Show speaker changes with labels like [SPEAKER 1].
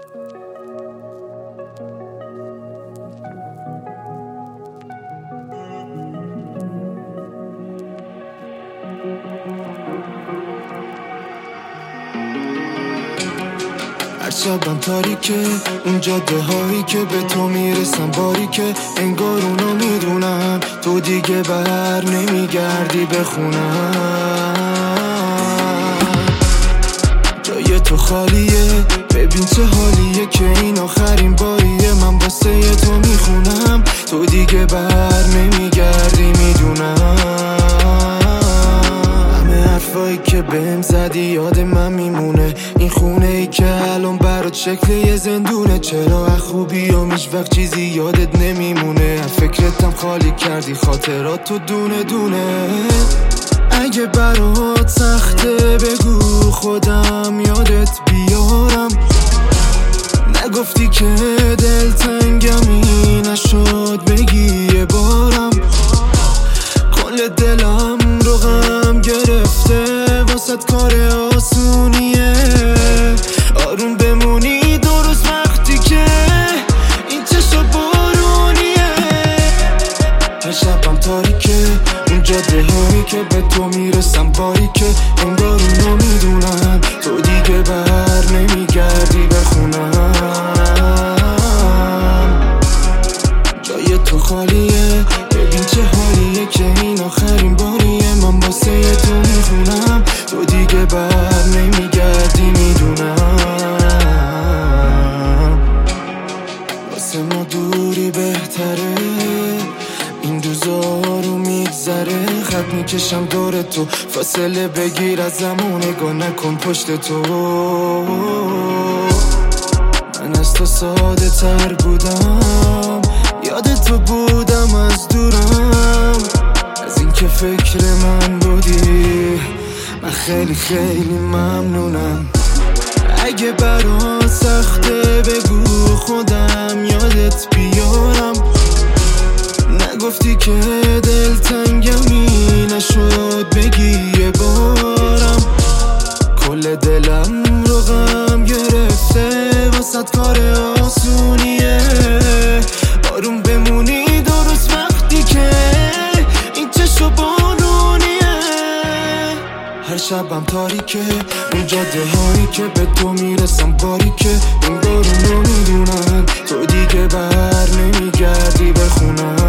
[SPEAKER 1] هر شبم تاریکه اون جاده هایی که به تو میرسم باریکه، انگار اونا میدونن تو دیگه بر نمیگردی بخونم. جای تو خالیه، ببین چه حالیه که این آخرین باریه من واسه تو میخونم، تو دیگه بر نمیگردی میدونم. حرفایی که بهم زدی یاد من میمونه، این خونه ای که الان برات شکل یه زندونه. چرا خوبی و هیچ وقت چیزی یادت نمیمونه، فکرتم خالی کردی خاطرات تو دونه دونه. اگه برات سخته بگو خودم یادت بیارم، نگفتی که دلتنگمی نشد بگی یه بارم. کل دلم رو غم گرفته واسط کار آسونیه، آروم بمونی درست وقتی که این چشم بارونیه. هر شبم تاریکه اون جاده هایی که به تو میرسم باریکه، انگار اونا میدونن تو دیگه بر نمیگردی بخونم. جای تو خالیه، ببین چه حالیه که این آخرین باریه من واسه تو میخونم، تو دیگه بر نمیگردی میدونم. واسه ما دوری بهتره، این روزا رو میگذره. خط میکشم دور تو، فاصله بگیر از زمان، نگاه نکن پشت تو. من از تو ساده تر بودم، یاد تو بودم از دورم. از این که فکر من بودی من خیلی خیلی ممنونم. اگه برات سخته بگو خودم یادت بیارم، نگفتی که دلتنگمی نشد بگی یه بارم. کل دلم رو غم گرفته واسط کار آسونیه، آروم بمونی درست وقتی که این چشم بارونیه. هر شبم تاریکه اون جاده هایی که به تو میرسم باریکه، انگار اونا میدونن تو دیگه بر نمیگردی بخونم.